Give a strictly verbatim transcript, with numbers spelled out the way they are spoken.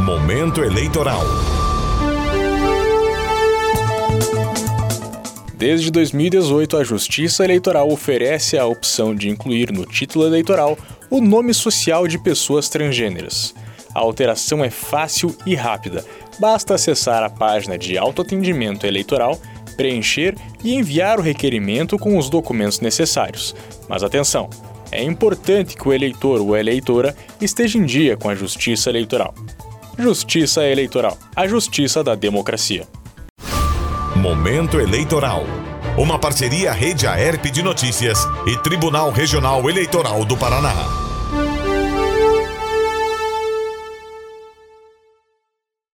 Momento eleitoral. Desde dois mil e dezoito, a Justiça Eleitoral oferece a opção de incluir no título eleitoral o nome social de pessoas transgêneras. A alteração é fácil e rápida. Basta acessar a página de autoatendimento eleitoral, preencher e enviar o requerimento com os documentos necessários. Mas atenção, é importante que o eleitor ou eleitora esteja em dia com a Justiça Eleitoral. Justiça Eleitoral, a justiça da democracia. Momento eleitoral. Uma parceria Rede Aerp de Notícias e Tribunal Regional Eleitoral do Paraná.